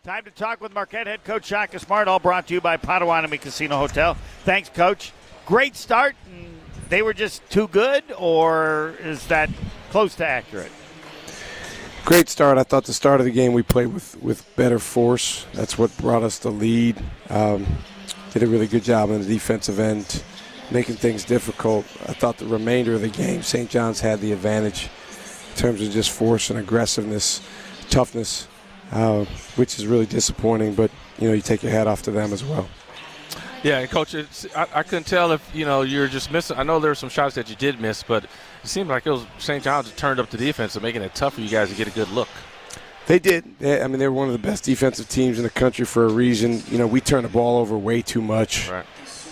Time to talk with Marquette head coach Shaka Smart, all brought to you by Potawatomi Casino Hotel. Thanks, Coach. Great start. They were just too good, or is that close to accurate? Great start. I thought the start of the game we played with better force. That's what brought us the lead. Did a really good job on the defensive end, making things difficult. I thought the remainder of the game, St. John's had the advantage in terms of just force and aggressiveness, toughness, which is really disappointing. But, you take your hat off to them as well. Yeah, and Coach, I couldn't tell if, you're just missing. I know there were some shots that you did miss, but it seemed like it was St. John's that turned up the defense and making it tough for you guys to get a good look. They did. They were one of the best defensive teams in the country for a reason. We turned the ball over way too much. Right.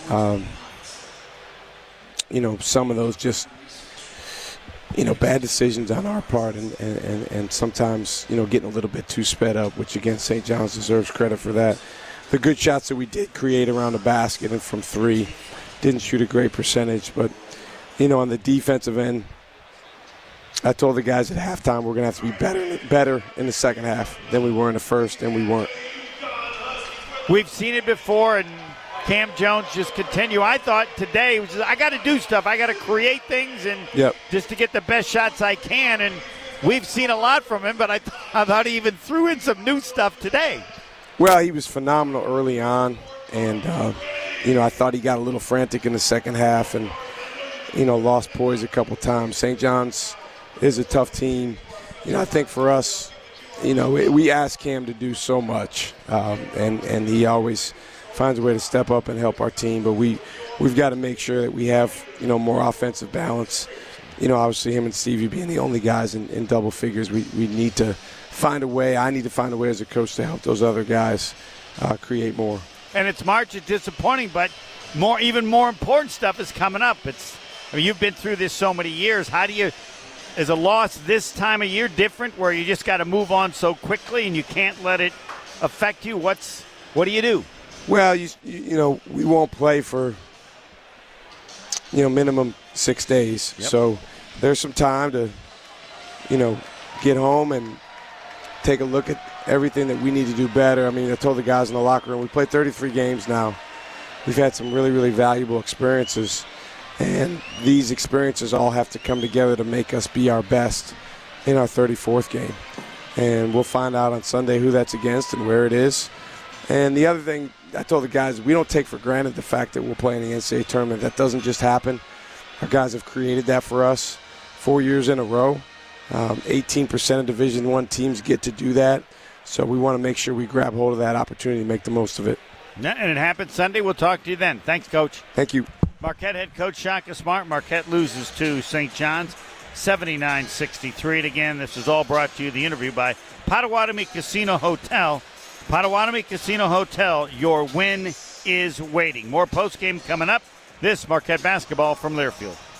Some of those just, bad decisions on our part and sometimes, getting a little bit too sped up, which, again, St. John's deserves credit for that. The good shots that we did create around the basket and from three, didn't shoot a great percentage. But, on the defensive end, I told the guys at halftime we're going to have to be better in the second half than we were in the first, and we weren't. We've seen it before, and Cam Jones just continue. I thought today, I got to do stuff. I got to create things and just to get the best shots I can. And we've seen a lot from him, but I thought he even threw in some new stuff today. Well, he was phenomenal early on, and, I thought he got a little frantic in the second half and, lost poise a couple times. St. John's is a tough team. I think for us, we ask Cam to do so much, and he always finds a way to step up and help our team. But we've got to make sure that we have, more offensive balance. Obviously him and Stevie being the only guys in double figures, we need to find a way. I need to find a way as a coach to help those other guys create more. And it's March. It's disappointing, but even more important stuff is coming up. You've been through this so many years. How do you, is a loss this time of year different where you just got to move on so quickly and you can't let it affect you? What do you do? Well, we won't play for, minimum 6 days. Yep. So there's some time to, get home and take a look at everything that we need to do better. I told the guys in the locker room, we played 33 games now. We've had some really, really valuable experiences, and these experiences all have to come together to make us be our best in our 34th game. And we'll find out on Sunday who that's against and where it is. And the other thing I told the guys, we don't take for granted the fact that we'll play in the NCAA tournament. That doesn't just happen. Our guys have created that for us 4 years in a row. 18% of Division I teams get to do that. So we want to make sure we grab hold of that opportunity and make the most of it. Yeah, and it happens Sunday. We'll talk to you then. Thanks, Coach. Thank you. Marquette head coach Shaka Smart. Marquette loses to St. John's 79-63. And again, this is all brought to you, the interview, by Potawatomi Casino Hotel. Potawatomi Casino Hotel, your win is waiting. More postgame coming up. This Marquette basketball from Learfield.